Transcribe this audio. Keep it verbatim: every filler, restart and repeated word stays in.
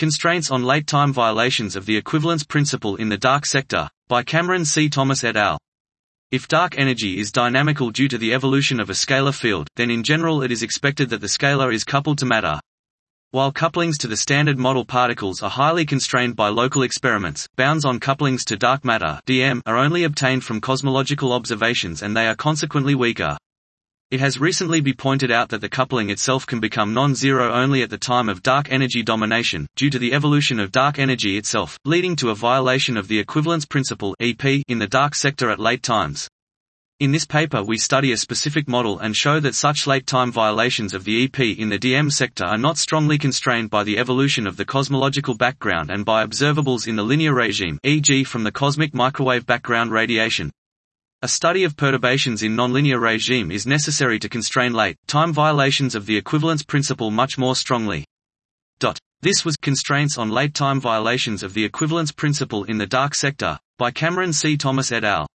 Constraints on Late-Time Violations of the Equivalence Principle in the Dark Sector, by Cameron C. Thomas et al. If dark energy is dynamical due to the evolution of a scalar field, then in general it is expected that the scalar is coupled to matter. While couplings to the Standard Model particles are highly constrained by local experiments, bounds on couplings to dark matter (D M) are only obtained from cosmological observations and they are consequently weaker. It has recently been pointed out that the coupling itself can become non-zero only at the time of dark energy domination, due to the evolution of dark energy itself, leading to a violation of the equivalence principle (E P) in the dark sector at late times. In this paper we study a specific model and show that such late-time violations of the E P in the D M sector are not strongly constrained by the evolution of the cosmological background and by observables in the linear regime, for example from the cosmic microwave background radiation. A study of perturbations in nonlinear regime is necessary to constrain late-time violations of the equivalence principle much more strongly. This was Constraints on Late-Time Violations of the Equivalence Principle in the Dark Sector, by Cameron C. Thomas et al.